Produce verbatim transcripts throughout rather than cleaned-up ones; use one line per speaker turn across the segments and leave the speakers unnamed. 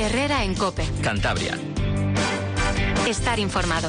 Herrera en COPE.
Cantabria.
Estar informado.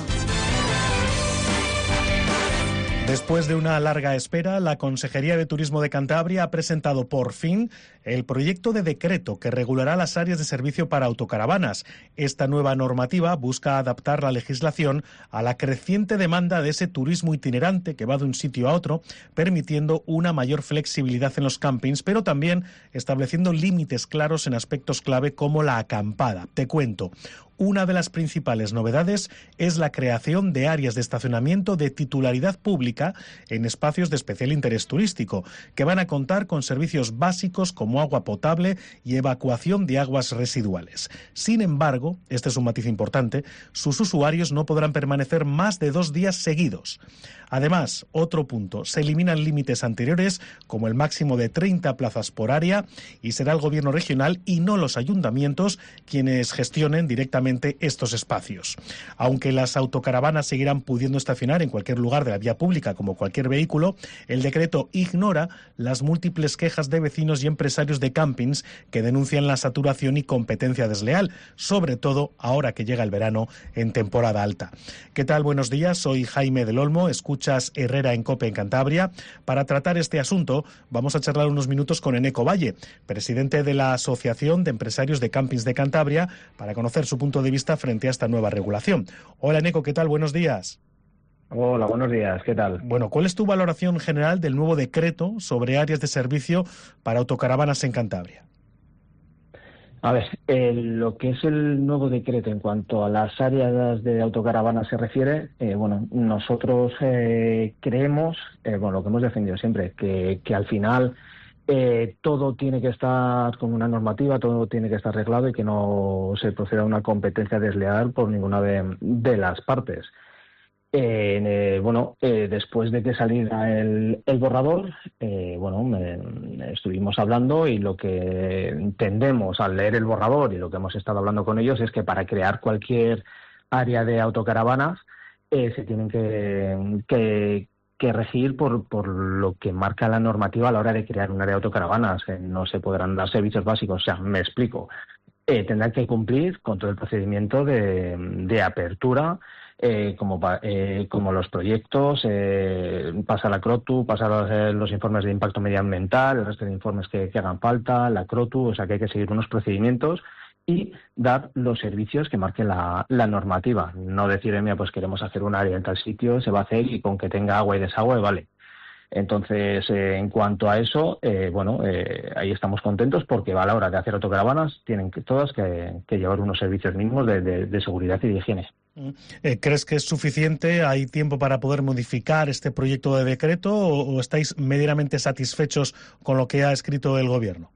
Después de una larga espera, la Consejería de Turismo de Cantabria ha presentado por fin el proyecto de decreto que regulará las áreas de servicio para autocaravanas. Esta nueva normativa busca adaptar la legislación a la creciente demanda de ese turismo itinerante que va de un sitio a otro, permitiendo una mayor flexibilidad en los campings, pero también estableciendo límites claros en aspectos clave como la acampada. Te cuento. Una de las principales novedades es la creación de áreas de estacionamiento de titularidad pública en espacios de especial interés turístico, que van a contar con servicios básicos como agua potable y evacuación de aguas residuales. Sin embargo, este es un matiz importante, sus usuarios no podrán permanecer más de dos días seguidos. Además, otro punto, se eliminan límites anteriores como el máximo de treinta plazas por área y será el gobierno regional y no los ayuntamientos quienes gestionen directamente estos espacios. Aunque las autocaravanas seguirán pudiendo estacionar en cualquier lugar de la vía pública como cualquier vehículo, el decreto ignora las múltiples quejas de vecinos y empresarios de campings que denuncian la saturación y competencia desleal, sobre todo ahora que llega el verano en temporada alta. ¿Qué tal? Buenos días, soy Jaime del Olmo, escuchas Herrera en COPE en Cantabria. Para tratar este asunto vamos a charlar unos minutos con Eneco Valle, presidente de la Asociación de Empresarios de Campings de Cantabria, para conocer su punto de vista frente a esta nueva regulación. Hola Eneco, ¿qué tal? Buenos días.
Hola, buenos días, ¿qué tal?
Bueno, ¿cuál es tu valoración general del nuevo decreto sobre áreas de servicio para autocaravanas en Cantabria?
A ver, eh, lo que es el nuevo decreto en cuanto a las áreas de autocaravanas se refiere, eh, bueno, nosotros eh, creemos, eh, bueno, lo que hemos defendido siempre, que, que al final eh, todo tiene que estar con una normativa, todo tiene que estar arreglado y que no se proceda a una competencia desleal por ninguna de, de las partes. Eh, eh, bueno, eh, después de que saliera el, el borrador, eh, bueno, me, estuvimos hablando y lo que entendemos al leer el borrador y lo que hemos estado hablando con ellos es que para crear cualquier área de autocaravanas eh, se tienen que, que, que regir por, por lo que marca la normativa a la hora de crear un área de autocaravanas. Eh, no se podrán dar servicios básicos, o sea, me explico. Eh, tendrán que cumplir con todo el procedimiento de, de apertura, Eh, como, eh, como los proyectos, eh, pasa la CROTU, pasa los, eh, los informes de impacto medioambiental, el resto de informes que, que hagan falta, la CROTU, o sea que hay que seguir unos procedimientos y dar los servicios que marque la, la normativa. No decir, mira, pues queremos hacer un área en tal sitio, se va a hacer y con que tenga agua y desagüe, vale. Entonces, eh, en cuanto a eso, eh, bueno, eh, ahí estamos contentos porque a la hora de hacer autocaravanas tienen que, todas que, que llevar unos servicios mínimos de, de, de seguridad y de higiene.
¿Crees que es suficiente? ¿Hay tiempo para poder modificar este proyecto de decreto o, o estáis medianamente satisfechos con lo que ha escrito el Gobierno?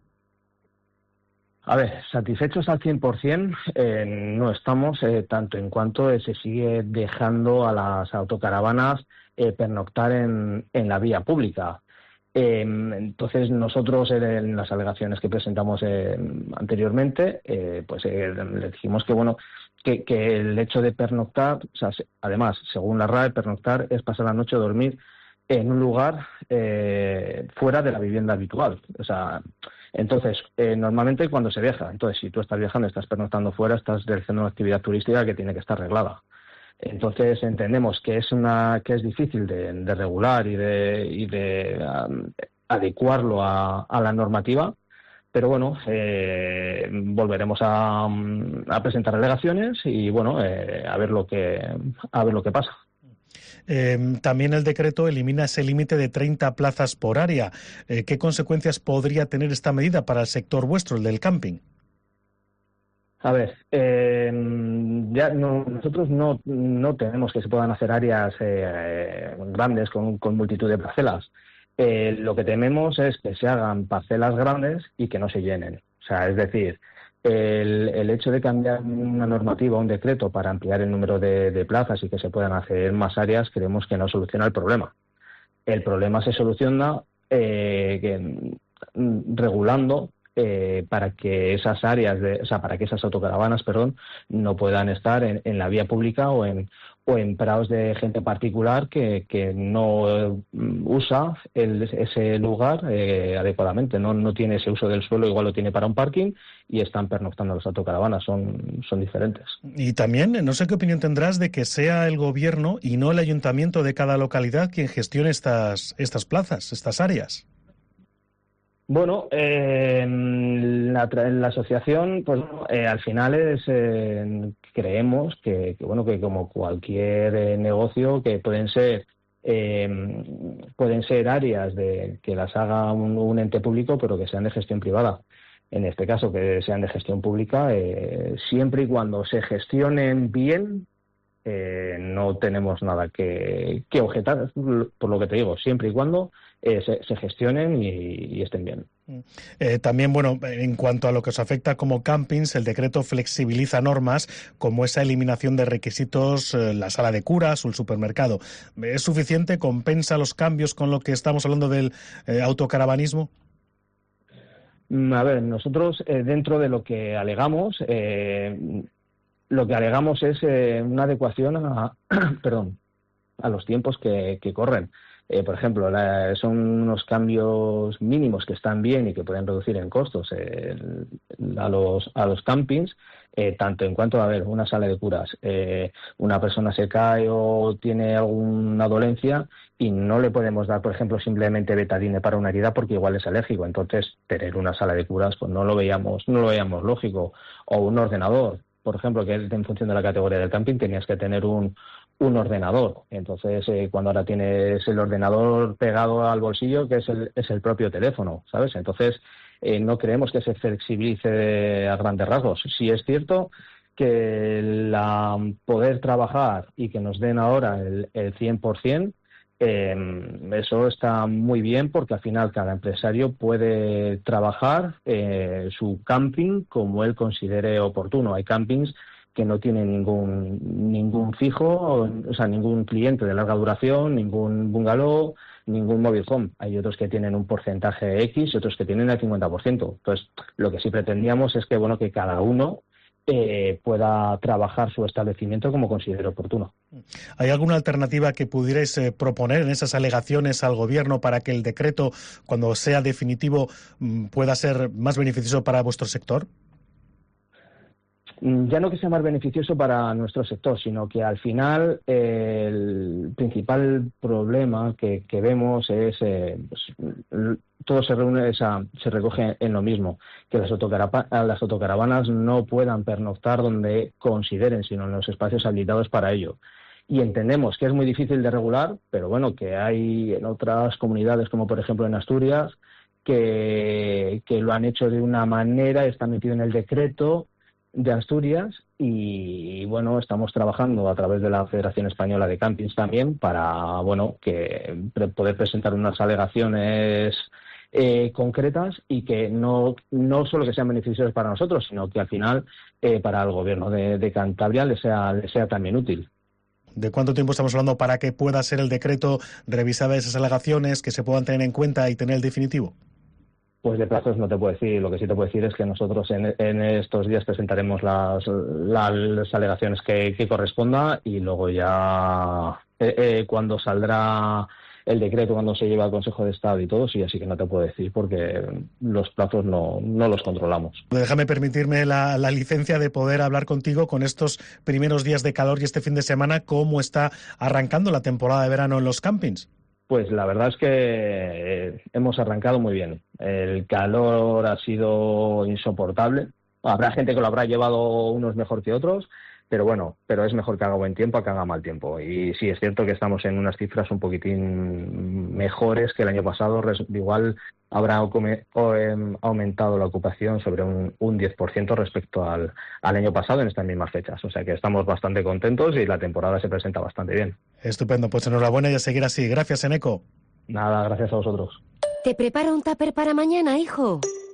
A ver, satisfechos al cien por ciento eh, no estamos, eh, tanto en cuanto eh, se sigue dejando a las autocaravanas eh, pernoctar en, en la vía pública. Eh, entonces nosotros eh, en las alegaciones que presentamos eh, anteriormente, eh, pues eh, le dijimos que bueno que, que el hecho de pernoctar, o sea, además, según la R A E, pernoctar es pasar la noche a dormir en un lugar eh, fuera de la vivienda habitual. O sea, entonces, eh, normalmente cuando se viaja, entonces si tú estás viajando, estás pernoctando fuera, estás realizando una actividad turística que tiene que estar arreglada. Entonces entendemos que es una que es difícil de, de regular y de, y de um, adecuarlo a, a la normativa, pero bueno, eh, volveremos a, a presentar alegaciones y bueno, eh, a ver lo que a ver lo que pasa.
Eh, también el decreto elimina ese límite de treinta plazas por área. Eh, ¿Qué consecuencias podría tener esta medida para el sector vuestro, el del camping?
A ver, eh, ya no, nosotros no, no tenemos que se puedan hacer áreas eh, grandes con, con multitud de parcelas. Eh, lo que tememos es que se hagan parcelas grandes y que no se llenen. O sea, es decir, el, el hecho de cambiar una normativa, un decreto para ampliar el número de, de plazas y que se puedan hacer más áreas, creemos que no soluciona el problema. El problema se soluciona eh, que, regulando eh, para que esas áreas, de, o sea, para que esas autocaravanas, perdón, no puedan estar en, en la vía pública o en o en prados de gente particular que, que no usa el, ese lugar eh, adecuadamente, no, no tiene ese uso del suelo, igual lo tiene para un parking y están pernoctando las autocaravanas, son, son diferentes.
Y también, no sé qué opinión tendrás de que sea el gobierno y no el ayuntamiento de cada localidad quien gestione estas, estas plazas, estas áreas.
Bueno, eh, en, la, en la asociación, pues eh, al final es eh, creemos que, que bueno que como cualquier eh, negocio que pueden ser eh, pueden ser áreas de que las haga un, un ente público, pero que sean de gestión privada. En este caso, que sean de gestión pública, eh, siempre y cuando se gestionen bien. Eh, no tenemos nada que, que objetar, por lo que te digo, siempre y cuando eh, se, se gestionen y, y estén bien.
Eh, también, bueno, en cuanto a lo que os afecta como campings, el decreto flexibiliza normas como esa eliminación de requisitos, eh, la sala de curas o el supermercado. ¿Es suficiente? ¿Compensa los cambios con lo que estamos hablando del eh, autocaravanismo?
A ver, nosotros eh, dentro de lo que alegamos, eh, lo que alegamos es eh, una adecuación a, perdón, a los tiempos que, que corren. Eh, por ejemplo, la, son unos cambios mínimos que están bien y que pueden reducir en costos eh, a los a los campings, eh, tanto en cuanto a ver una sala de curas, eh, una persona se cae o tiene alguna dolencia y no le podemos dar, por ejemplo, simplemente betadine para una herida porque igual es alérgico. Entonces, tener una sala de curas, pues no lo veíamos, no lo veíamos lógico. O un ordenador, por ejemplo, que en función de la categoría del camping tenías que tener un, un ordenador. Entonces, eh, cuando ahora tienes el ordenador pegado al bolsillo, que es el, es el propio teléfono, ¿sabes? Entonces, eh, no creemos que se flexibilice a grandes rasgos. Sí es cierto que la poder trabajar y que nos den ahora el, el cien por ciento, Eh, eso está muy bien porque al final cada empresario puede trabajar eh, su camping como él considere oportuno. Hay campings que no tienen ningún ningún fijo, o sea, ningún cliente de larga duración, ningún bungalow, ningún mobile home. Hay otros que tienen un porcentaje X y otros que tienen el cincuenta por ciento. Entonces, lo que sí pretendíamos es que bueno que cada uno Eh, pueda trabajar su establecimiento como considere oportuno.
¿Hay alguna alternativa que pudierais eh, proponer en esas alegaciones al Gobierno para que el decreto, cuando sea definitivo, pueda ser más beneficioso para vuestro sector?
Ya no que sea más beneficioso para nuestro sector, sino que al final eh, el principal problema que, que vemos es eh, pues, todo se reúne, esa, se recoge en lo mismo, que las, autocarapa- las autocaravanas no puedan pernoctar donde consideren, sino en los espacios habilitados para ello. Y entendemos que es muy difícil de regular, pero bueno, que hay en otras comunidades, como por ejemplo en Asturias, que, que lo han hecho de una manera, está metido en el decreto de Asturias y bueno, estamos trabajando a través de la Federación Española de Campings también para bueno que poder presentar unas alegaciones eh, concretas y que no no solo que sean beneficiosas para nosotros, sino que al final eh, para el gobierno de, de Cantabria le sea le sea también útil.
¿De cuánto tiempo estamos hablando para que pueda ser el decreto revisada esas alegaciones, que se puedan tener en cuenta y tener el definitivo?
Pues de plazos no te puedo decir. Lo que sí te puedo decir es que nosotros en, en estos días presentaremos las, las alegaciones que, que corresponda y luego ya eh, eh, cuando saldrá el decreto, cuando se lleve al Consejo de Estado y todo, sí, así que no te puedo decir porque los plazos no, no los controlamos.
Déjame permitirme la, la licencia de poder hablar contigo con estos primeros días de calor y este fin de semana, ¿cómo está arrancando la temporada de verano en los campings?
Pues la verdad es que eh, hemos arrancado muy bien. El calor ha sido insoportable. Habrá gente que lo habrá llevado unos mejor que otros, pero bueno, pero es mejor que haga buen tiempo a que haga mal tiempo. Y sí, es cierto que estamos en unas cifras un poquitín mejores que el año pasado. Igual habrá aumentado la ocupación sobre un, un diez por ciento respecto al, al año pasado en estas mismas fechas. O sea que estamos bastante contentos y la temporada se presenta bastante bien.
Estupendo, pues enhorabuena y a seguir así. Gracias, Eneco.
Nada, gracias a vosotros.
¿Te preparo un tupper para mañana, hijo?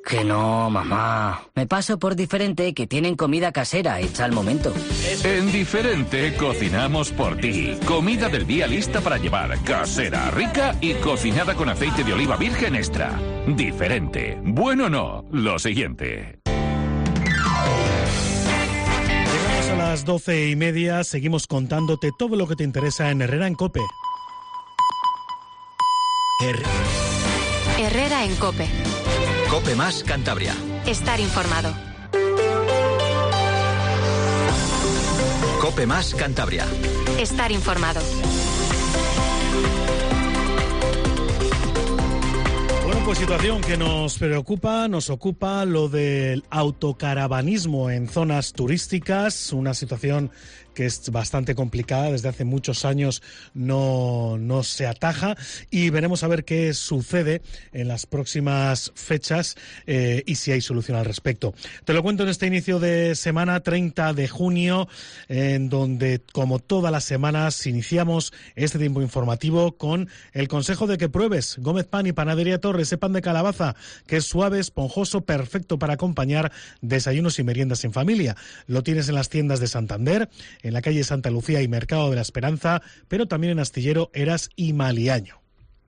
Que no, mamá. Me paso por Diferente, que tienen comida casera hecha al momento.
En Diferente cocinamos por ti. Comida del día lista para llevar, casera, rica y cocinada con aceite de oliva virgen extra. Diferente. Bueno o no, lo siguiente.
Llegamos a las doce y media, seguimos contándote todo lo que te interesa en Herrera en COPE.
Her-
Herrera en COPE.
COPE más Cantabria.
Estar informado.
COPE más Cantabria.
Estar informado.
Bueno, pues situación que nos preocupa, nos ocupa lo del autocaravanismo en zonas turísticas, una situación que es bastante complicada, desde hace muchos años no, no se ataja, y veremos a ver qué sucede en las próximas fechas eh, y si hay solución al respecto. Te lo cuento en este inicio de semana, treinta de junio, en donde, como todas las semanas, iniciamos este tiempo informativo con el consejo de que pruebes Gómez Pan y Panadería Torres, ese pan de calabaza que es suave, esponjoso, perfecto para acompañar desayunos y meriendas en familia. Lo tienes en las tiendas de Santander, en la calle Santa Lucía y Mercado de la Esperanza, pero también en Astillero, Eras y Maliaño.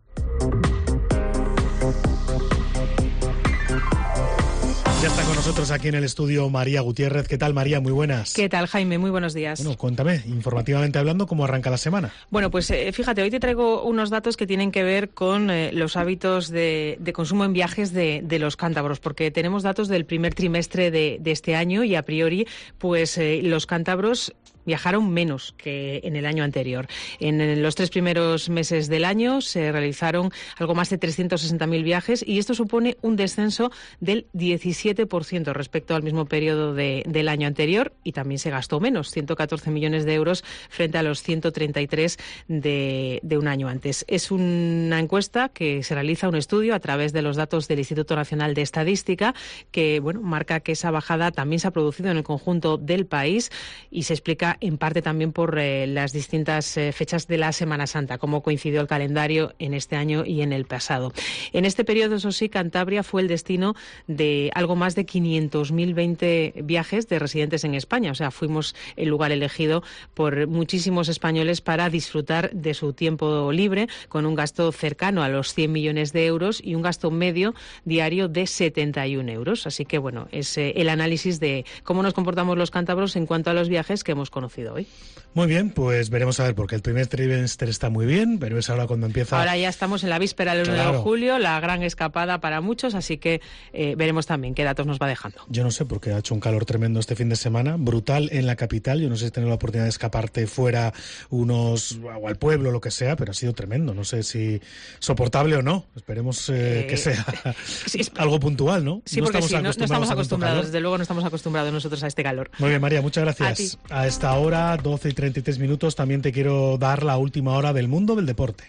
Ya está con nosotros aquí en el estudio María Gutiérrez. ¿Qué tal, María? Muy buenas.
¿Qué tal, Jaime? Muy buenos días.
Bueno, cuéntame, informativamente hablando, ¿cómo arranca la semana?
Bueno, pues eh, fíjate, hoy te traigo unos datos que tienen que ver con eh, los hábitos de, de consumo en viajes de, de los cántabros, porque tenemos datos del primer trimestre de, de este año y a priori, pues eh, los cántabros viajaron menos que en el año anterior. En los tres primeros meses del año se realizaron algo más de trescientos sesenta mil viajes y esto supone un descenso del diecisiete por ciento respecto al mismo periodo de, del año anterior, y también se gastó menos, ciento catorce millones de euros frente a los ciento treinta y tres de, de un año antes. Es una encuesta que se realiza, un estudio a través de los datos del Instituto Nacional de Estadística, que bueno, marca que esa bajada también se ha producido en el conjunto del país y se explica en parte también por eh, las distintas eh, fechas de la Semana Santa, cómo coincidió el calendario en este año y en el pasado. En este periodo, eso sí, Cantabria fue el destino de algo más de quinientos mil veinte viajes de residentes en España. O sea, fuimos el lugar elegido por muchísimos españoles para disfrutar de su tiempo libre, con un gasto cercano a los cien millones de euros y un gasto medio diario de setenta y un euros. Así que, bueno, es eh, el análisis de cómo nos comportamos los cántabros en cuanto a los viajes que hemos conocido hoy.
Muy bien, pues veremos a ver, porque el primer trimestre está muy bien, pero es ahora cuando empieza...
Ahora ya estamos en la víspera del
claro.
uno de julio, la gran escapada para muchos, así que eh, veremos también qué datos nos va dejando.
Yo no sé, porque ha hecho un calor tremendo este fin de semana, brutal en la capital. Yo no sé si tener la oportunidad de escaparte fuera unos o al pueblo, lo que sea, pero ha sido tremendo. No sé si soportable o no. Esperemos eh, eh, que sea sí, algo puntual, ¿no?
Sí,
no
porque
estamos
sí, no, no estamos acostumbrados, desde luego no estamos acostumbrados nosotros a este calor.
Muy bien, María, muchas gracias. A, a esta hora, doce y treinta y tres minutos, también te quiero dar la última hora del mundo del deporte.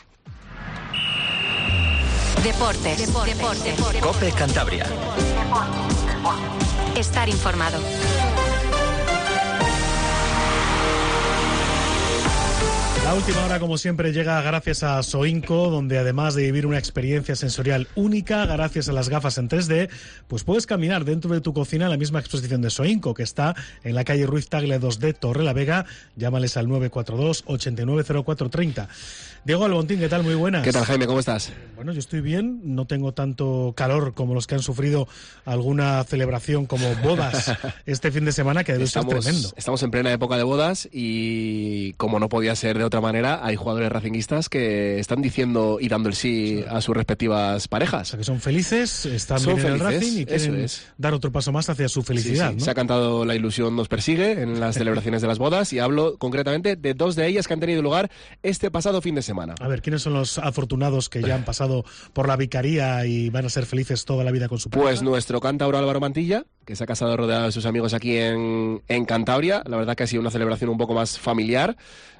Deportes. Deportes. Deportes. Deportes.
COPE Cantabria.
Estar informado.
La última hora, como siempre, llega gracias a Soinco, donde además de vivir una experiencia sensorial única, gracias a las gafas en tres D, pues puedes caminar dentro de tu cocina en la misma exposición de Soinco, que está en la calle Ruiz Tagle dos D, Torrelavega. Llámales al nueve cuatro dos, ocho nueve cero cuatro tres cero. Diego Albontín, ¿qué tal? Muy buenas.
¿Qué tal, Jaime? ¿Cómo estás?
Bueno, yo estoy bien, no tengo tanto calor como los que han sufrido alguna celebración como bodas este fin de semana, que debe ser tremendo.
Estamos en plena época de bodas y, como no podía ser de otra manera, hay jugadores racinguistas que están diciendo y dando el sí a sus respectivas parejas.
O sea, que son felices, están
son
bien
felices,
en el Racing y quieren
es.
dar otro paso más hacia su felicidad.
Sí, sí.
¿no?
Se ha cantado La ilusión nos persigue en las celebraciones de las bodas, y hablo concretamente de dos de ellas que han tenido lugar este pasado fin de semana.
A ver, ¿quiénes son los afortunados que ya han pasado por la vicaría y van a ser felices toda la vida con su pareja?
Pues nuestro cántabro Álvaro Mantilla, que se ha casado rodeado de sus amigos aquí en, en Cantabria. La verdad que ha sido una celebración un poco más familiar.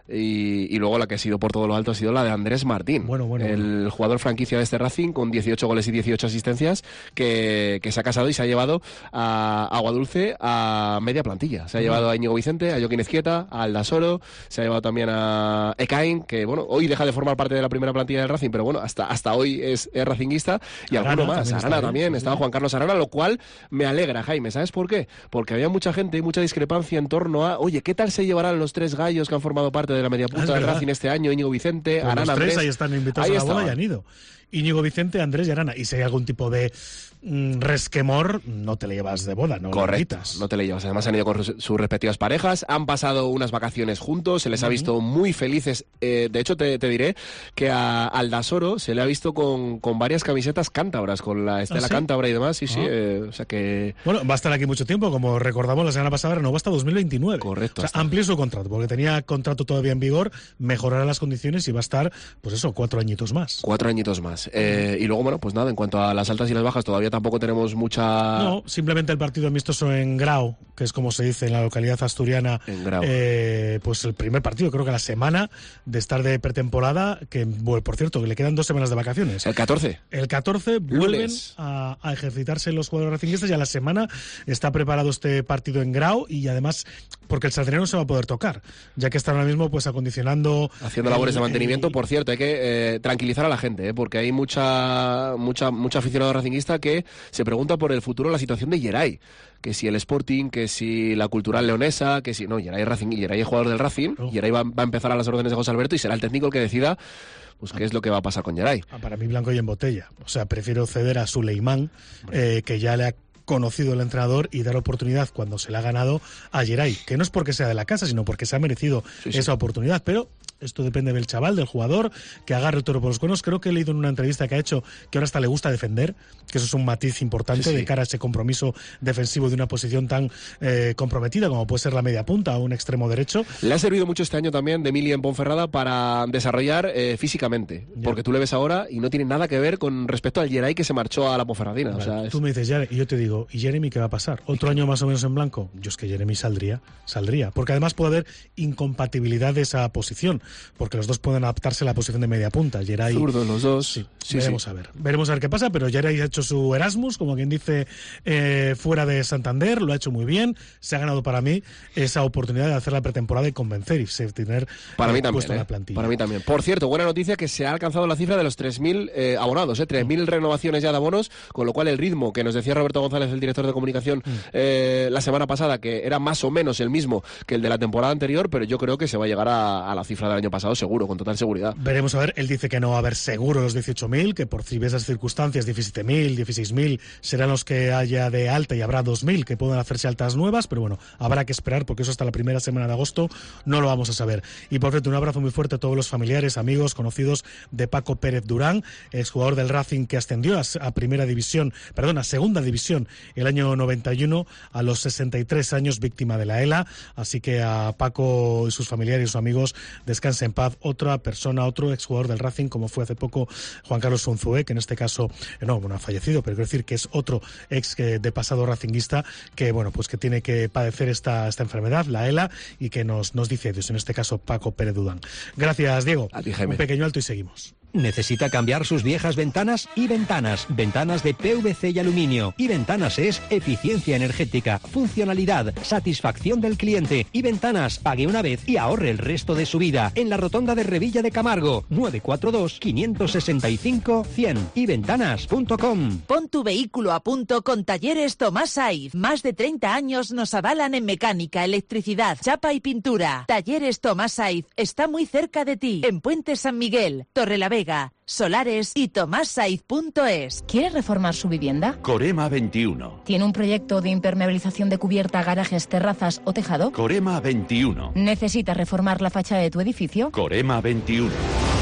Y, y luego la que ha sido por todo lo alto ha sido la de Andrés Martín,
bueno, bueno,
el
bueno.
jugador franquicia de este Racing con dieciocho goles y dieciocho asistencias, que, que se ha casado y se ha llevado a Aguadulce a media plantilla. Se ha uh-huh. llevado a Íñigo Vicente, a Joaquín Ezquieta, a Aldasoro, se ha llevado también a Ekain, que bueno, hoy deja de formar parte de la primera plantilla del Racing, pero bueno, hasta, hasta hoy es, es racinguista, y
Arana,
alguno más.
también
Arana
está
también,
sí,
estaba
sí.
Juan Carlos Arana, lo cual me alegra, Jaime. ¿Sabes por qué? Porque había mucha gente y mucha discrepancia en torno a, oye, ¿qué tal se llevarán los tres gallos que han formado parte de la media punta del Racing este año? Íñigo Vicente,
pues
Arana,
los tres
Andrés.
ahí están invitados
ahí
a la boda
estaban.
y han ido. Íñigo Vicente, Andrés y Arana. Y si hay algún tipo de mm, resquemor, no te le llevas de boda, no
Correcto,
lo invitas.
no te le llevas. Además han ido con sus, sus respectivas parejas, han pasado unas vacaciones juntos, se les uh-huh. ha visto muy felices. Eh, de hecho, te, te diré que a Aldasoro se le ha visto con, con varias camisetas cántabras, con la estela
¿Ah, sí?
cántabra y demás. Sí,
ah.
sí, eh, o sea que...
Bueno, va a estar aquí mucho tiempo, como recordamos la semana pasada, renovó hasta dos mil veintinueve.
Correcto.
O sea, amplió su contrato, porque tenía contrato todavía en vigor, mejorará las condiciones y va a estar, pues eso, cuatro añitos más.
Cuatro añitos más. Eh, y luego, bueno, pues nada, en cuanto a las altas y las bajas, todavía tampoco tenemos mucha...
No, simplemente el partido amistoso en Grau, que es como se dice en la localidad asturiana,
en Grau.
Eh, pues el primer partido, creo que la semana de estar de pretemporada, que, bueno, por cierto, que le quedan dos semanas de vacaciones.
El catorce.
El catorce vuelven a, a ejercitarse los jugadores racinguistas y a la semana está preparado este partido en Grau y además porque el Sardinero no se va a poder tocar, ya que está ahora mismo pues acondicionando...
Haciendo labores de mantenimiento. El... Por cierto, hay que eh, tranquilizar a la gente, eh, porque hay mucha, mucha, mucha aficionado racinguista que se pregunta por el futuro, la situación de Yeray. Que si el Sporting, que si la Cultural Leonesa, que si... No, Yeray es, Racing, Yeray es jugador del Racing, oh. Yeray va, va a empezar a las órdenes de José Alberto y será el técnico el que decida pues qué es lo que va a pasar con Yeray.
Ah, para mí blanco y en botella. O sea, prefiero ceder a Suleimán, eh, que ya le ha conocido el entrenador, y dar oportunidad cuando se le ha ganado a Yeray, que no es porque sea de la casa, sino porque se ha merecido sí, esa sí. oportunidad, pero esto depende del chaval, del jugador, que agarre el toro por los cuernos. Creo que he leído en una entrevista que ha hecho que ahora hasta le gusta defender, que eso es un matiz importante sí, sí. de cara a ese compromiso defensivo de una posición tan eh, comprometida como puede ser la media punta o un extremo derecho.
Le ha servido mucho este año también de Emilio en Ponferrada para desarrollar eh, físicamente, ya. porque tú le ves ahora y no tiene nada que ver con respecto al Yeray que se marchó a la Ponferradina. Vale, o sea, es...
Tú me dices, Yare, y yo te digo, ¿y Jeremy qué va a pasar? ¿Otro año más o menos en blanco? Yo es que Jeremy saldría, saldría, porque además puede haber incompatibilidad de esa posición, porque los dos pueden adaptarse a la posición de media punta. Yeray,
zurdos los dos.
Sí,
sí
veremos
sí.
a ver. Veremos a ver qué pasa, pero Yeray ha hecho su Erasmus, como quien dice, eh, fuera de Santander, lo ha hecho muy bien, se ha ganado para mí esa oportunidad de hacer la pretemporada y convencer y tener
para
eh,
mí también,
puesto
eh,
en la plantilla.
Para mí también. Por cierto, buena noticia que se ha alcanzado la cifra de los tres mil eh, abonados, eh, tres mil renovaciones ya de abonos, con lo cual el ritmo que nos decía Roberto González, el director de comunicación, mm. eh, la semana pasada, que era más o menos el mismo que el de la temporada anterior, pero yo creo que se va a llegar a, a la cifra del año pasado seguro, con total seguridad.
Veremos a ver, él dice que no va a haber seguro los dieciocho mil, que por diversas circunstancias diecisiete mil, dieciséis mil serán los que haya de alta y habrá dos mil que puedan hacerse altas nuevas, pero bueno, habrá que esperar porque eso hasta la primera semana de agosto no lo vamos a saber. Y por cierto, un abrazo muy fuerte a todos los familiares, amigos, conocidos de Paco Pérez Durán, exjugador del Racing que ascendió a, a primera división, perdón, a segunda división el año noventa y uno, a los sesenta y tres años, víctima de la ELA, así que a Paco y sus familiares y sus amigos descansen en paz. Otra persona, otro exjugador del Racing, como fue hace poco Juan Carlos Unzué, que en este caso, no, bueno, ha fallecido, pero quiero decir que es otro ex de pasado racinguista que, bueno, pues que tiene que padecer esta, esta enfermedad, la ELA, y que nos, nos dice Dios, en este caso Paco Pérez Durán. Gracias, Diego.
A ti, Jaime.
Un pequeño alto y seguimos.
¿Necesita cambiar sus viejas ventanas? Y Ventanas, ventanas de P V C y aluminio. Y Ventanas es eficiencia energética, funcionalidad, satisfacción del cliente. Y Ventanas, pague una vez y ahorre el resto de su vida. En la rotonda de Revilla de Camargo, nueve cuatro dos, cinco seis cinco, cien. y ventanas punto com.
Pon tu vehículo a punto con Talleres Tomás Saiz. Más de treinta años nos avalan en mecánica, electricidad, chapa y pintura. Talleres Tomás Saiz está muy cerca de ti. En Puente San Miguel, Torrelavega, Solares y tomás saiz punto es.
¿Quiere reformar su vivienda?
Corema veintiuno.
¿Tiene un proyecto de impermeabilización de cubierta, garajes, terrazas o tejado?
Corema veintiuno.
¿Necesita reformar la fachada de tu edificio?
Corema veintiuno.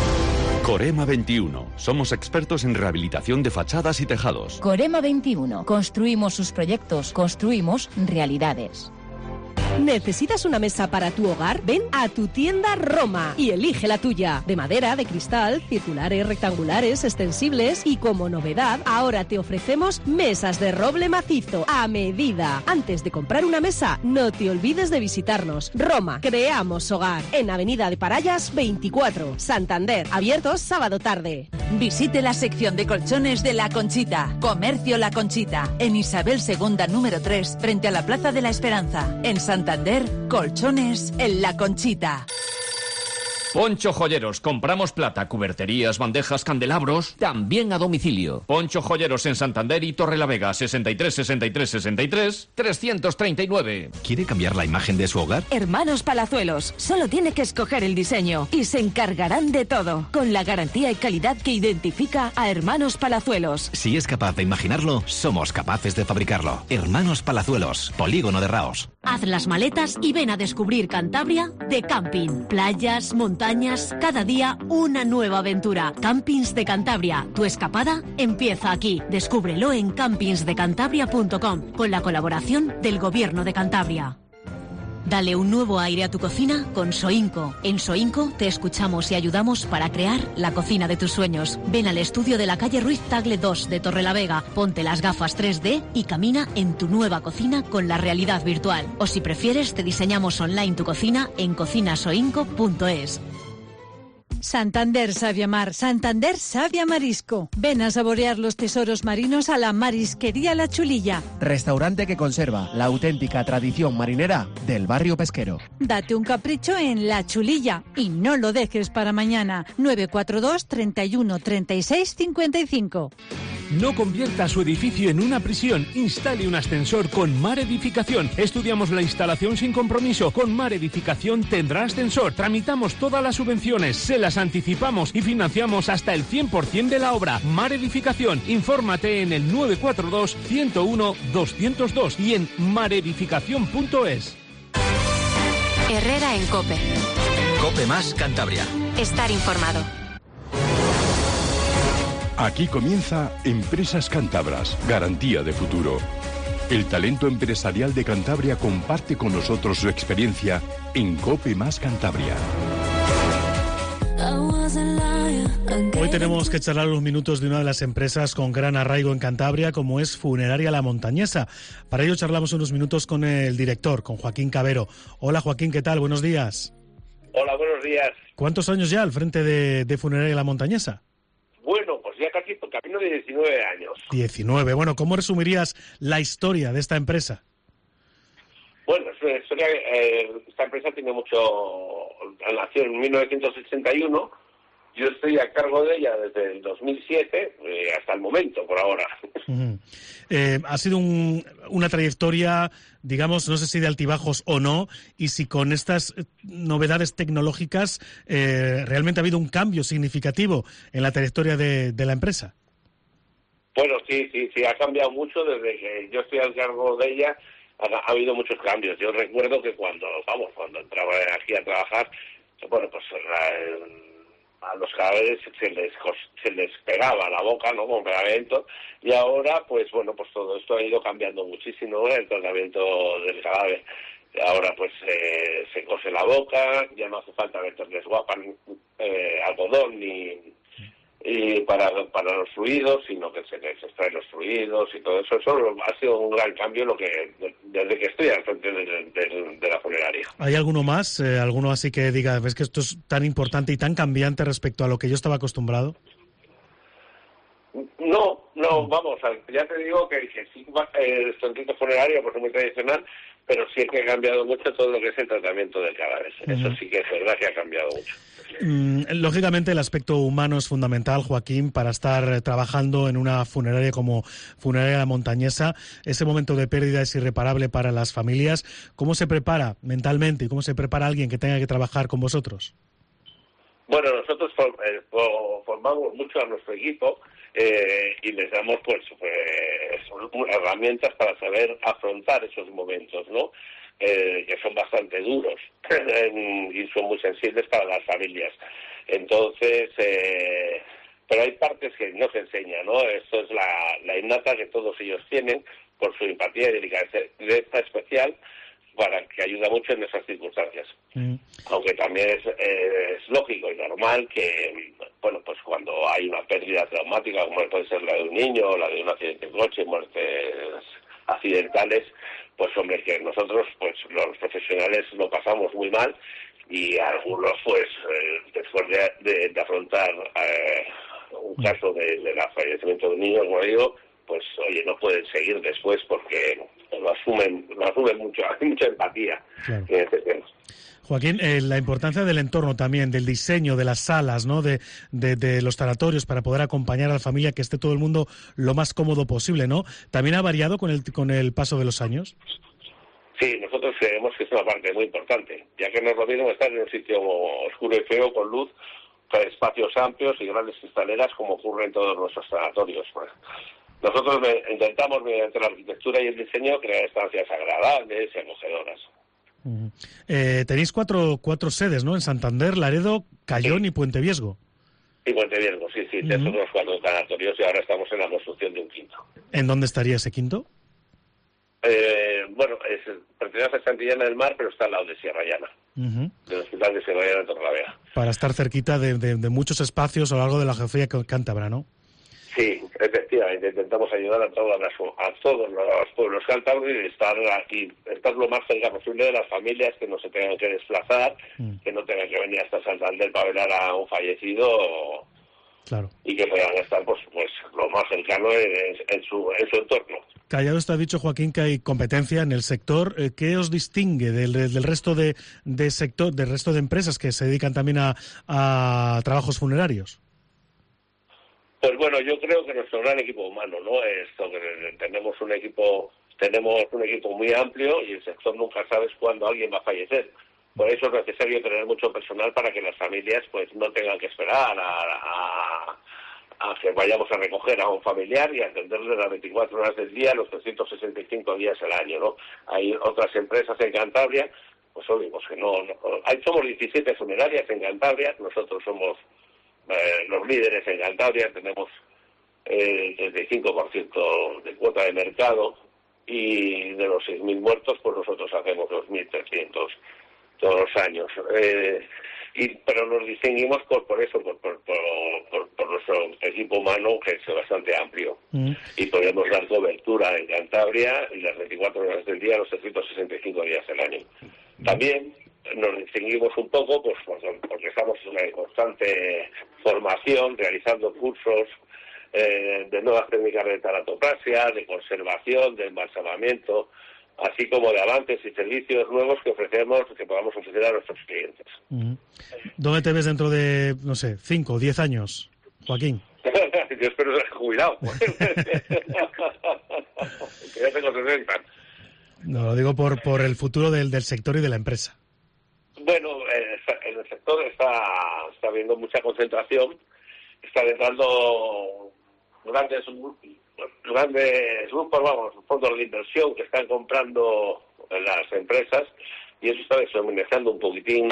Corema veintiuno. Somos expertos en rehabilitación de fachadas y tejados.
Corema veintiuno. Construimos sus proyectos, construimos realidades.
¿Necesitas una mesa para tu hogar? Ven a tu tienda Roma y elige la tuya. De madera, de cristal, circulares, rectangulares, extensibles y como novedad, ahora te ofrecemos mesas de roble macizo a medida. Antes de comprar una mesa, no te olvides de visitarnos. Roma, creamos hogar. En Avenida de Parayas veinticuatro, Santander. Abiertos sábado tarde.
Visite la sección de colchones de La Conchita. Comercio La Conchita. En Isabel segunda número tres, frente a la Plaza de la Esperanza. En Santander, colchones en La Conchita.
Poncho Joyeros, compramos plata, cuberterías, bandejas, candelabros, también a domicilio. Poncho Joyeros en Santander y Torrelavega, sesenta y tres, sesenta y tres, sesenta y tres, trescientos treinta y nueve.
¿Quiere cambiar la imagen de su hogar?
Hermanos Palazuelos, solo tiene que escoger el diseño y se encargarán de todo, con la garantía y calidad que identifica a Hermanos Palazuelos.
Si es capaz de imaginarlo, somos capaces de fabricarlo. Hermanos Palazuelos, Polígono de Raos.
Haz las maletas y ven a descubrir Cantabria de camping. Playas, montañas, cada día una nueva aventura. Campings de Cantabria, tu escapada empieza aquí. Descúbrelo en campings de cantabria punto com con la colaboración del Gobierno de Cantabria. Dale un nuevo aire a tu cocina con Soinco. En Soinco te escuchamos y ayudamos para crear la cocina de tus sueños. Ven al estudio de la calle Ruiz Tagle dos de Torrelavega, ponte las gafas tres D y camina en tu nueva cocina con la realidad virtual. O si prefieres, te diseñamos online tu cocina en cocinasoinco punto es.
Santander Savia Mar, Santander Savia Marisco. Ven a saborear los tesoros marinos a la Marisquería La Chulilla.
Restaurante que conserva la auténtica tradición marinera del barrio pesquero.
Date un capricho en La Chulilla y no lo dejes para mañana. nueve cuatro dos, treinta y uno, treinta y seis, cincuenta y cinco.
No convierta su edificio en una prisión. Instale un ascensor con Mar Edificación. Estudiamos la instalación sin compromiso. Con Mar Edificación tendrá ascensor. Tramitamos todas las subvenciones, se las anticipamos y financiamos hasta el cien por ciento de la obra. Mar Edificación. Infórmate en el nueve cuatro dos, ciento uno, doscientos dos y en maredificación punto es.
Herrera en COPE.
COPE más Cantabria.
Estar informado.
Aquí comienza Empresas Cántabras, garantía de futuro. El talento empresarial de Cantabria comparte con nosotros su experiencia en COPE más Cantabria.
Hoy tenemos que charlar unos minutos de una de las empresas con gran arraigo en Cantabria, como es Funeraria La Montañesa. Para ello charlamos unos minutos con el director, con Joaquín Cabero. Hola Joaquín, ¿qué tal? Buenos días.
Hola, buenos días.
¿Cuántos años ya al frente de, de Funeraria La Montañesa?
Bueno, pues ya casi por camino de diecinueve años.
diecinueve. Bueno, ¿cómo resumirías la historia de esta empresa?
Bueno, es una historia, eh, esta empresa tiene mucho... Nació en mil novecientos ochenta y uno, yo estoy a cargo de ella desde el dos mil siete eh, hasta el momento, por ahora.
Uh-huh. Eh, ha sido un, una trayectoria, digamos, no sé si de altibajos o no, y si con estas novedades tecnológicas eh, realmente ha habido un cambio significativo en la trayectoria de, de la empresa.
Bueno, sí, sí, sí, ha cambiado mucho desde que yo estoy al cargo de ella. Ha, ha habido muchos cambios. Yo recuerdo que cuando, vamos, cuando entraba aquí a trabajar, bueno, pues la, a los cadáveres se les, se les pegaba la boca, ¿no?, con pegamento, y ahora, pues bueno, pues todo esto ha ido cambiando muchísimo, ¿eh? El tratamiento del cadáver. Ahora, pues, eh, se cose la boca, ya no hace falta meterles guapan, eh, algodón ni... y para para los fluidos, sino que se les extraen los fluidos y todo eso. Eso ha sido un gran cambio lo que desde que estoy al frente de, de, de la funeraria.
¿Hay alguno más? Eh, ¿Alguno así que diga, ves que esto es tan importante y tan cambiante respecto a lo que yo estaba acostumbrado?
No, no, vamos, ya te digo que, que sí, el centro funerario pues es muy tradicional, pero sí que ha cambiado mucho todo lo que es el tratamiento del cadáver. Uh-huh. Eso sí que es verdad que ha cambiado mucho.
Mm, lógicamente el aspecto humano es fundamental, Joaquín, para estar trabajando en una funeraria como Funeraria La Montañesa. Ese momento de pérdida es irreparable para las familias. ¿Cómo se prepara mentalmente y cómo se prepara alguien que tenga que trabajar con vosotros?
Bueno, nosotros formamos mucho a nuestro equipo eh, y les damos pues, pues herramientas para saber afrontar esos momentos, ¿no? Eh, que son bastante duros y son muy sensibles para las familias. Entonces, eh, pero hay partes que no se enseñan, ¿no? Esto es la, la innata que todos ellos tienen por su empatía y delicadeza especial para que ayuda mucho en esas circunstancias.
Mm.
Aunque también es, eh, es lógico y normal que, bueno, pues cuando hay una pérdida traumática, como puede ser la de un niño, la de un accidente de coche, muertes accidentales, pues hombre, que nosotros, pues los profesionales lo pasamos muy mal, y algunos, pues, eh, después de, de, de afrontar eh, un caso de, de la fallecimiento de un niño, como digo, pues, oye, no pueden seguir después porque lo asumen, lo asumen mucho, hay mucha empatía
Claro.
en este tema.
Joaquín, eh, la importancia del entorno también, del diseño, de las salas, ¿no? De, de, de los tanatorios para poder acompañar a la familia, que esté todo el mundo lo más cómodo posible, ¿no? ¿También ha variado con el, con el paso de los años?
Sí, nosotros creemos que es una parte muy importante, ya que no es lo mismo estar en un sitio oscuro y feo, con luz, con espacios amplios y grandes cristaleras, como ocurre en todos nuestros sanatorios. Pues. Nosotros intentamos, mediante la arquitectura y el diseño, crear estancias agradables y acogedoras.
Uh-huh. Eh, tenéis cuatro, cuatro sedes, ¿no? En Santander, Laredo, Cayón
sí.
y Puente Viesgo.
Y Puente Viesgo, sí, sí, de esos los cuatro sanatorios, y ahora estamos en la construcción de un quinto.
¿En dónde estaría ese quinto?
Eh, bueno, es, pertenece a Santillana del Mar, pero está al lado de Sierra Llana,
Uh-huh.
del Hospital de Sierra Llana de Torrelavega.
Para estar cerquita de, de, de muchos espacios a lo largo de la geografía cántabra, ¿no?
Sí, efectivamente, intentamos ayudar a todas las, a todos los pueblos cántabros y estar aquí, estar lo más cerca posible de las familias, que no se tengan que desplazar, mm. que no tengan que venir hasta Santander para velar a un fallecido,
claro.
Y que puedan estar pues pues lo más cercano en, en su en su entorno.
Callado está dicho, Joaquín, que hay competencia en el sector. ¿Qué os distingue del, del resto de, de sector, del resto de empresas que se dedican también a, a trabajos funerarios?
Pues bueno, yo creo que nuestro gran equipo humano, ¿no? Esto, que tenemos un equipo, tenemos un equipo muy amplio, y el sector nunca sabes cuándo alguien va a fallecer. Por eso es necesario tener mucho personal para que las familias pues no tengan que esperar a, a, a que vayamos a recoger a un familiar y atenderle las veinticuatro horas del día, los trescientos sesenta y cinco días al año, ¿no? Hay otras empresas en Cantabria, pues obvio, pues que no, no hay, somos diecisiete funerarias en Cantabria, nosotros somos Eh, los líderes en Cantabria, tenemos eh, el treinta y cinco por ciento de cuota de mercado, y de los seis mil muertos, pues nosotros hacemos dos mil trescientos todos los años. Eh, y Pero nos distinguimos por, por eso, por, por, por, por, por nuestro equipo humano, que es bastante amplio. Mm. Y podemos dar cobertura en Cantabria y las veinticuatro horas del día, los trescientos sesenta y cinco días del año. Mm. También nos distinguimos un poco pues porque estamos en una constante formación, realizando cursos eh, de nuevas técnicas de tanatopraxia, de conservación, de embalsamamiento, así como de avances y servicios nuevos que ofrecemos, que podamos ofrecer a nuestros clientes.
Uh-huh. ¿Dónde te ves dentro de, no sé, cinco o diez años, Joaquín?
Yo espero ser jubilado. Que ya tengo sesenta.
No, lo digo por, por el futuro del, del sector y de la empresa.
Bueno, en el sector está, está habiendo mucha concentración, están entrando grandes, grandes grupos, vamos, fondos de inversión que están comprando las empresas, y eso está deshomenajando un poquitín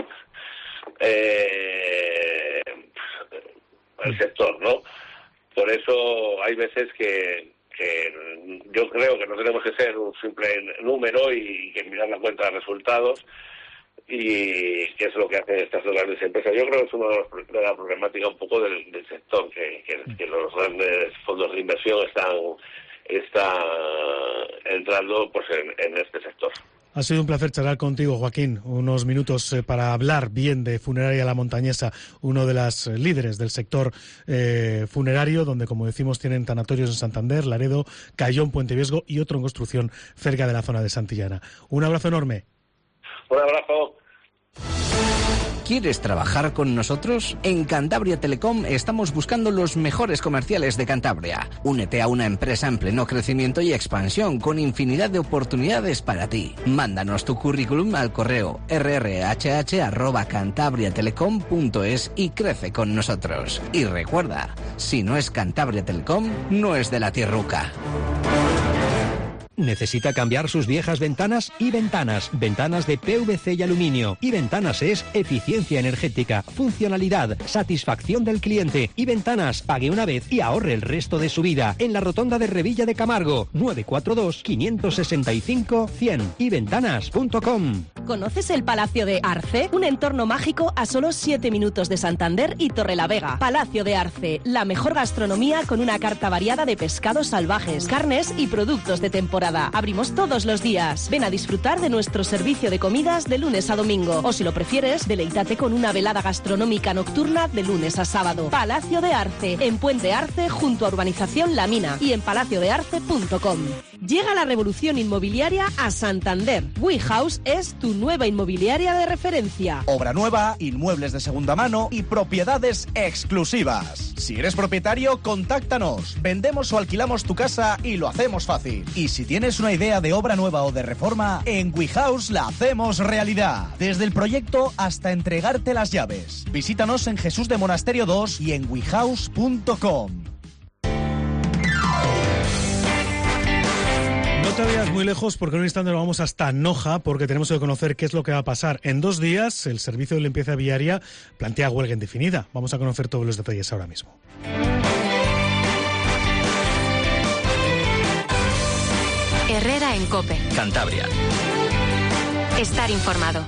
eh, el sector, ¿no? Por eso hay veces que, que yo creo que no tenemos que ser un simple número y que mirar la cuenta de resultados, y qué es lo que hacen estas grandes empresas. Yo creo que es una de, los, de la problemática un poco del, del sector, que, que, que los grandes fondos de inversión están, están entrando pues en, en este sector.
Ha sido un placer charlar contigo, Joaquín. Unos minutos eh, para hablar bien de Funeraria La Montañesa, uno de las eh, líderes del sector eh, funerario, donde, como decimos, tienen tanatorios en Santander, Laredo, Cayón, Puente Viesgo y otro en construcción cerca de la zona de Santillana. Un abrazo enorme.
Un abrazo.
¿Quieres trabajar con nosotros? En Cantabria Telecom estamos buscando los mejores comerciales de Cantabria. Únete a una empresa en pleno crecimiento y expansión con infinidad de oportunidades para ti. Mándanos tu currículum al correo erre erre hache hache arroba cantabriatelecom punto es y crece con nosotros. Y recuerda, si no es Cantabria Telecom, no es de la tierruca.
¿Necesita cambiar sus viejas ventanas? Y Ventanas, ventanas de P V C y aluminio. Y Ventanas es eficiencia energética, funcionalidad, satisfacción del cliente. Y Ventanas, pague una vez y ahorre el resto de su vida. En la rotonda de Revilla de Camargo, nueve cuatro dos, cinco seis cinco, cien. y ventanas punto com.
¿Conoces el Palacio de Arce? Un entorno mágico a solo siete minutos de Santander y Torrelavega. Palacio de Arce, la mejor gastronomía con una carta variada de pescados salvajes, carnes y productos de temporada. Abrimos todos los días. Ven a disfrutar de nuestro servicio de comidas de lunes a domingo. O si lo prefieres, deleítate con una velada gastronómica nocturna de lunes a sábado. Palacio de Arce, en Puente Arce, junto a Urbanización La Mina y en palacio de arce punto com. Llega la revolución inmobiliaria a Santander. WeHouse es tu nueva inmobiliaria de referencia.
Obra nueva, inmuebles de segunda mano y propiedades exclusivas. Si eres propietario, contáctanos. Vendemos o alquilamos tu casa y lo hacemos fácil. Y si tienes una idea de obra nueva o de reforma, en WeHouse la hacemos realidad. Desde el proyecto hasta entregarte las llaves. Visítanos en Jesús de Monasterio dos y en wehouse punto com.
No te vayas muy lejos porque en un instante nos vamos hasta Noja porque tenemos que conocer qué es lo que va a pasar. En dos días el servicio de limpieza viaria plantea huelga indefinida. Vamos a conocer todos los detalles ahora mismo.
Herrera en COPE.
Cantabria.
Estar informado.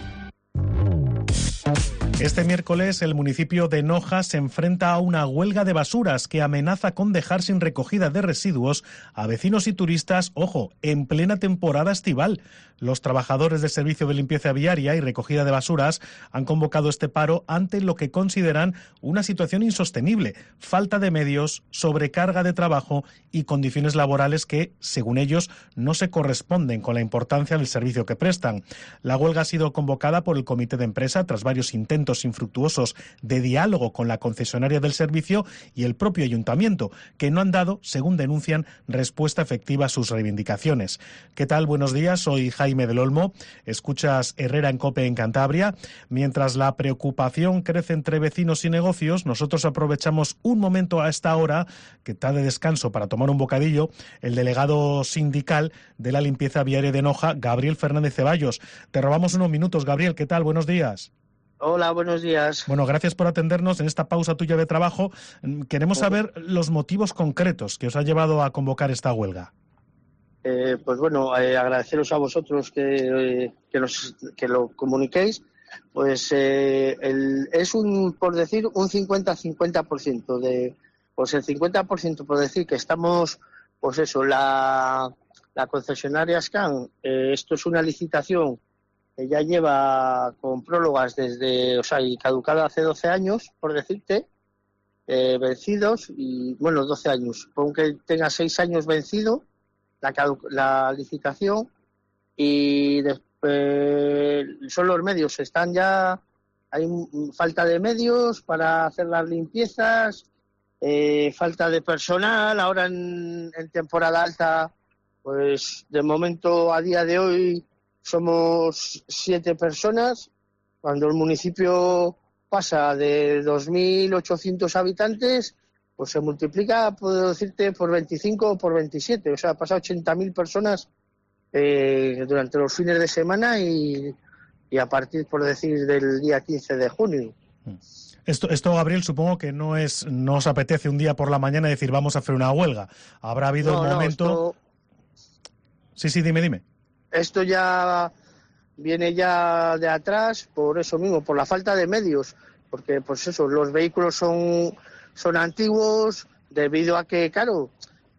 Este miércoles el municipio de Noja se enfrenta a una huelga de basuras que amenaza con dejar sin recogida de residuos a vecinos y turistas, ojo, en plena temporada estival. Los trabajadores del servicio de limpieza viaria y recogida de basuras han convocado este paro ante lo que consideran una situación insostenible, falta de medios, sobrecarga de trabajo y condiciones laborales que, según ellos, no se corresponden con la importancia del servicio que prestan. La huelga ha sido convocada por el comité de empresa tras varios intentos infructuosos de diálogo con la concesionaria del servicio y el propio ayuntamiento, que no han dado, según denuncian, respuesta efectiva a sus reivindicaciones. ¿Qué tal? Buenos días, soy Jaime del Olmo. Escuchas Herrera en COPE en Cantabria. Mientras la preocupación crece entre vecinos y negocios, nosotros aprovechamos un momento a esta hora, que está de descanso, para tomar un bocadillo, el delegado sindical de la limpieza viaria de Noja, Gabriel Fernández Ceballos. Te robamos unos minutos, Gabriel. ¿Qué tal? Buenos días.
Hola, buenos días.
Bueno, gracias por atendernos en esta pausa tuya de trabajo. Queremos saber los motivos concretos que os ha llevado a convocar esta huelga.
Eh, pues bueno, eh, agradeceros a vosotros que, eh, que, nos, que lo comuniquéis. Pues eh, el, es un, por decir, un cincuenta cincuenta por ciento de, pues el cincuenta por ciento por decir que estamos, pues eso, la, la concesionaria Scan, eh, esto es una licitación que ya lleva con prólogas desde, o sea, y caducada hace doce años, por decirte, eh, vencidos, y bueno, doce años, aunque tenga seis años vencido la, la licitación, y después son los medios, están ya, hay falta de medios para hacer las limpiezas, eh, falta de personal, ahora en, en temporada alta, pues de momento a día de hoy somos siete personas, cuando el municipio pasa de dos mil ochocientos habitantes, pues se multiplica, puedo decirte, por veinticinco o por veintisiete. O sea, pasa ochenta mil personas eh, durante los fines de semana y, y a partir, por decir, del día quince de junio.
Esto, esto, Gabriel, supongo que no es, no os apetece un día por la mañana decir vamos a hacer una huelga. Habrá habido
no,
un momento...
No, esto...
Sí, sí, dime, dime.
Esto ya viene ya de atrás por eso mismo, por la falta de medios, porque pues eso, los vehículos son, son antiguos debido a que, claro,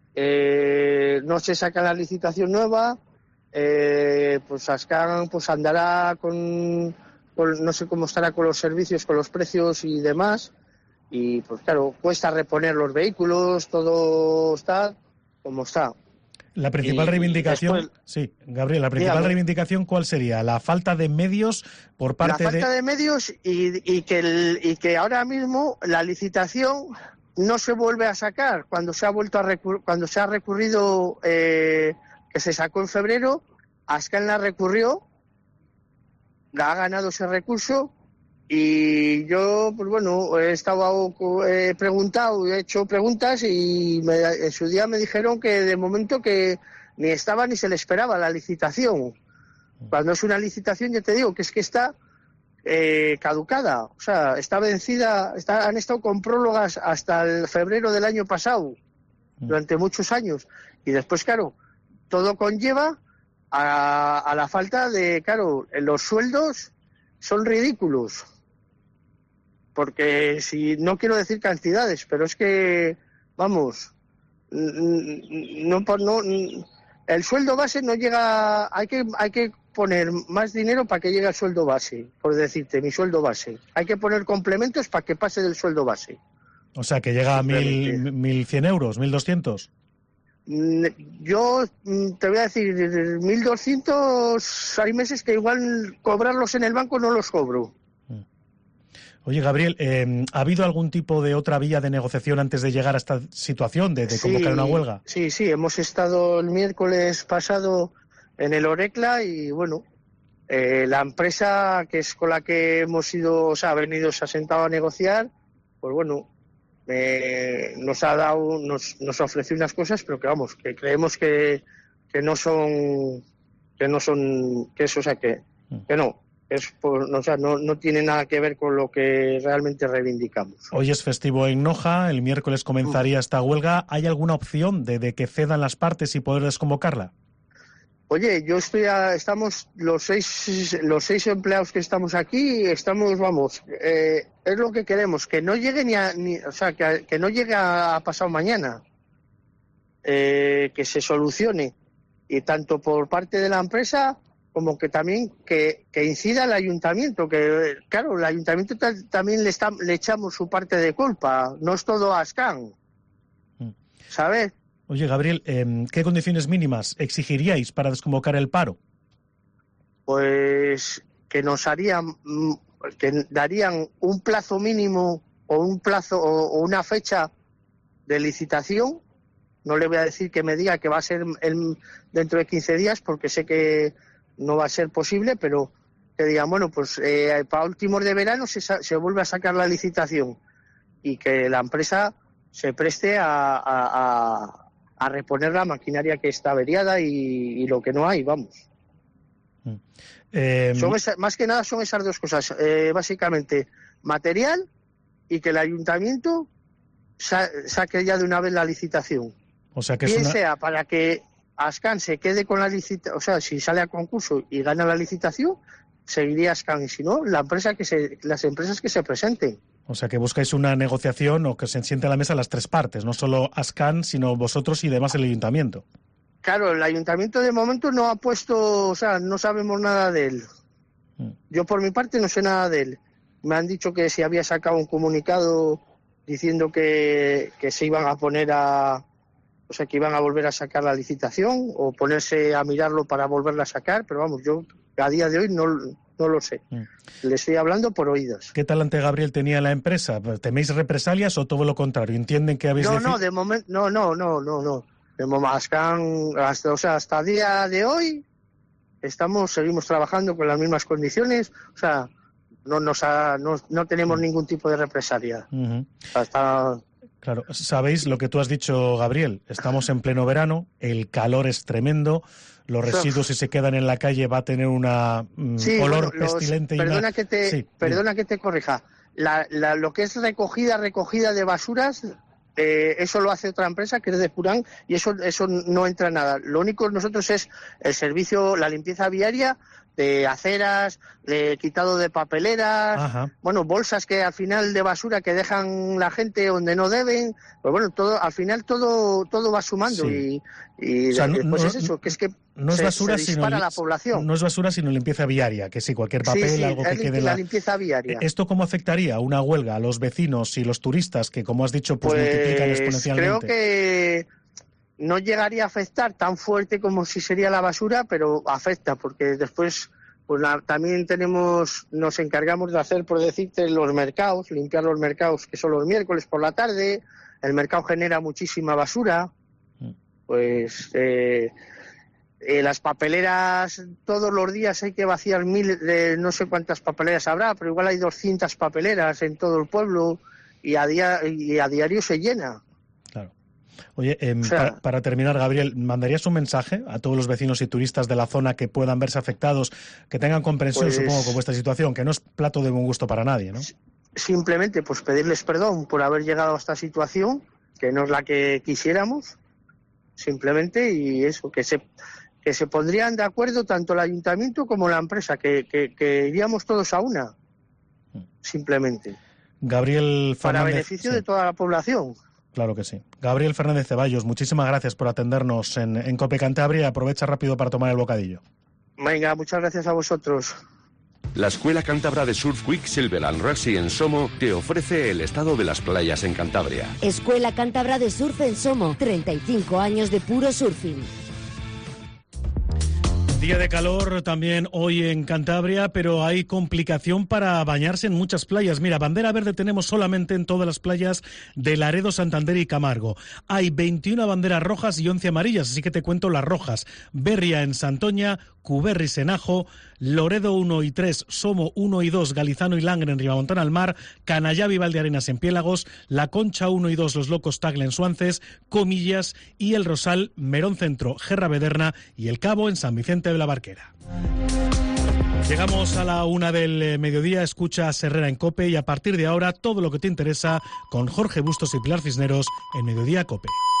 eh, no se saca la licitación nueva, eh, pues Ascan pues andará con, con, no sé cómo estará con los servicios, con los precios y demás, y pues claro, cuesta reponer los vehículos, todo está como está.
La principal y reivindicación, después, sí, Gabriel, la principal dígame. reivindicación, ¿cuál sería? La falta de medios por parte de...
La falta de, de medios y, y, que el, y que ahora mismo la licitación no se vuelve a sacar cuando se ha vuelto a recur, cuando se ha recurrido, eh, que se sacó en febrero, Ascan la recurrió, la ha ganado ese recurso y yo, pues bueno, he estado he preguntado, he hecho preguntas y me, en su día me dijeron que de momento que ni estaba ni se le esperaba la licitación. Cuando es una licitación, yo te digo que es que está eh, caducada, o sea, está vencida, está, han estado con prólogas hasta el febrero del año pasado, durante muchos años, y después, claro, todo conlleva a, a la falta de, claro, los sueldos son ridículos, porque si no quiero decir cantidades, pero es que, vamos, no, no, el sueldo base no llega, hay que, hay que poner más dinero para que llegue al sueldo base, por decirte, mi sueldo base. Hay que poner complementos para que pase del sueldo base.
O sea, que llega a mil, mil cien euros, mil doscientos.
Yo te voy a decir, mil doscientos, hay meses que igual cobrarlos en el banco no los cobro.
Oye, Gabriel, eh, ¿ha habido algún tipo de otra vía de negociación antes de llegar a esta situación de, de convocar sí, una huelga?
Sí, sí, hemos estado el miércoles pasado en el Orecla y, bueno, eh, la empresa que es con la que hemos ido, o sea, ha venido, se ha sentado a negociar, pues bueno, eh, nos ha dado, nos, nos ofreció unas cosas, pero que vamos, que creemos que, que no son, que no son, que eso, o sea, que, que no. Es por, o sea, no, no tiene nada que ver con lo que realmente reivindicamos.
Hoy es festivo en Noja, el miércoles comenzaría mm. esta huelga. ¿Hay alguna opción de, de que cedan las partes y poder desconvocarla?
Oye, yo estoy a, estamos los seis los seis empleados que estamos aquí, estamos, vamos, eh, es lo que queremos, que no llegue ni a, ni, o sea, que, que no llegue a, a pasado mañana, eh, que se solucione, y tanto por parte de la empresa como que también que, que incida el ayuntamiento, que claro, el ayuntamiento t- también le, está, le echamos su parte de culpa, no es todo Ascan, ¿sabes?
Oye, Gabriel, eh, ¿qué condiciones mínimas exigiríais para desconvocar el paro?
Pues que nos harían, que darían un plazo mínimo o un plazo o, o una fecha de licitación. No le voy a decir que me diga que va a ser el, dentro de quince días, porque sé que no va a ser posible, pero que digan, bueno, pues eh, para últimos de verano se, se vuelve a sacar la licitación y que la empresa se preste a, a, a, a reponer la maquinaria que está averiada y, y lo que no hay, vamos. Eh, son esa, más que nada son esas dos cosas, eh, básicamente material y que el ayuntamiento sa saque ya de una vez la licitación.
O sea que
bien
es una...
sea para que Ascan se quede con la licitación, o sea, si sale a concurso y gana la licitación, seguiría Ascan, y si no, la empresa que se, las empresas que se presenten.
O sea que buscáis una negociación o que se siente a la mesa las tres partes, no solo Ascan, sino vosotros y demás el ayuntamiento.
Claro, el ayuntamiento de momento no ha puesto, o sea, no sabemos nada de él. Mm. Yo por mi parte no sé nada de él. Me han dicho que si había sacado un comunicado diciendo que, que se iban a poner a... O sea, que iban a volver a sacar la licitación o ponerse a mirarlo para volverla a sacar, pero vamos, yo a día de hoy no, no lo sé. Mm. Le estoy hablando por oídas.
¿Qué talante, Gabriel, tenía la empresa? ¿Teméis represalias o todo lo contrario? ¿Entienden que habéis...
No,
defi...
no, de momento, no, no, no, no, no. De momento, hasta, o sea, hasta el día de hoy estamos, seguimos trabajando con las mismas condiciones, o sea, no, nos ha, no, no tenemos mm. ningún tipo de represalia.
Uh-huh.
Hasta...
Claro, sabéis lo que tú has dicho, Gabriel, estamos en pleno verano, el calor es tremendo, los residuos si se quedan en la calle va a tener una mm,
sí,
olor
bueno, los,
pestilente.
Perdona,
y una...
que, te,
sí,
perdona que te corrija, la, la, lo que es recogida, recogida de basuras, eh, eso lo hace otra empresa que es de Purán y eso, eso no entra nada. Lo único nosotros es el servicio, la limpieza viaria, de aceras, de quitado de papeleras,
Ajá.
bueno, bolsas que al final de basura que dejan la gente donde no deben, pues bueno, todo al final todo todo va sumando
sí.
y, y
o sea,
después
no,
es eso, que es que
no
se,
es basura,
se dispara
sino,
la población.
No es basura, sino limpieza viaria, que sí, cualquier papel,
sí, sí,
algo que quede...
la
la...
limpieza viaria.
¿Esto cómo afectaría una huelga a los vecinos y los turistas que, como has dicho, pues,
pues
multiplican exponencialmente?
Creo que no llegaría a afectar tan fuerte como si sería la basura, pero afecta, porque después... Pues la, también tenemos, nos encargamos de hacer, por decirte, los mercados, limpiar los mercados, que son los miércoles por la tarde. El mercado genera muchísima basura. Pues eh, eh, las papeleras, todos los días hay que vaciar mil, de, no sé cuántas papeleras habrá, pero igual hay doscientas papeleras en todo el pueblo y a, dia, y a diario se llena.
Claro. Oye, eh,
O sea,
para, para terminar, Gabriel, ¿mandarías un mensaje a todos los vecinos y turistas de la zona que puedan verse afectados, que tengan comprensión,
Pues-
supongo, con vuestra situación, que no es plato de buen gusto para nadie, ¿no?
simplemente pues pedirles perdón por haber llegado a esta situación, que no es la que quisiéramos, simplemente, y eso, que se que se pondrían de acuerdo tanto el ayuntamiento como la empresa, que, que, que iríamos todos a una, simplemente,
Gabriel
para
Fernández.
beneficio
sí,
de toda la población.
Claro que sí. Gabriel Fernández Ceballos, muchísimas gracias por atendernos en, en Cope Cantabria. Aprovecha rápido para tomar el bocadillo.
Venga, muchas gracias a vosotros.
La Escuela Cántabra de Surf Quicksilver and Racing en Somo te ofrece el estado de las playas en Cantabria.
Escuela Cántabra de Surf en Somo, treinta y cinco años de puro surfing.
Día de calor también hoy en Cantabria, pero hay complicación para bañarse en muchas playas. Mira, bandera verde tenemos solamente en todas las playas de Laredo, Santander y Camargo. Hay veintiuna banderas rojas y once amarillas, así que te cuento las rojas. Berria en Santoña, Cuberris en Ajo, Loredo uno y tres, Somo uno y dos, Galizano y Langre en Ribamontana al Mar, Canallavi y Valdearenas en Piélagos, La Concha uno y dos, Los Locos Tagle en Suances, Comillas y El Rosal, Merón Centro, Gerra Bederna y El Cabo en San Vicente de la Barquera. Llegamos a la una del eh, mediodía, escucha Herrera en COPE y a partir de ahora todo lo que te interesa con Jorge Bustos y Pilar Cisneros en Mediodía COPE.